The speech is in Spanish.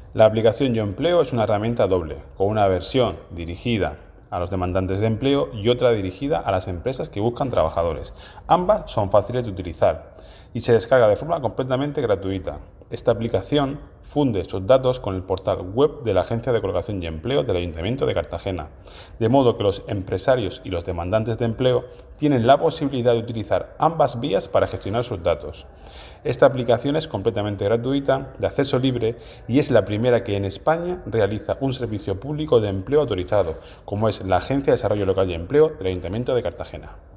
La aplicación Yo Empleo es una herramienta doble, con una versión dirigida a los demandantes de empleo y otra dirigida a las empresas que buscan trabajadores. Ambas son fáciles de utilizar y se descarga de forma completamente gratuita. Esta aplicación funde sus datos con el portal web de la Agencia de Colocación y Empleo del Ayuntamiento de Cartagena, de modo que los empresarios y los demandantes de empleo tienen la posibilidad de utilizar ambas vías para gestionar sus datos. Esta aplicación es completamente gratuita, de acceso libre y es la primera que en España realiza un servicio público de empleo autorizado, como es la Agencia de Desarrollo Local y Empleo del Ayuntamiento de Cartagena.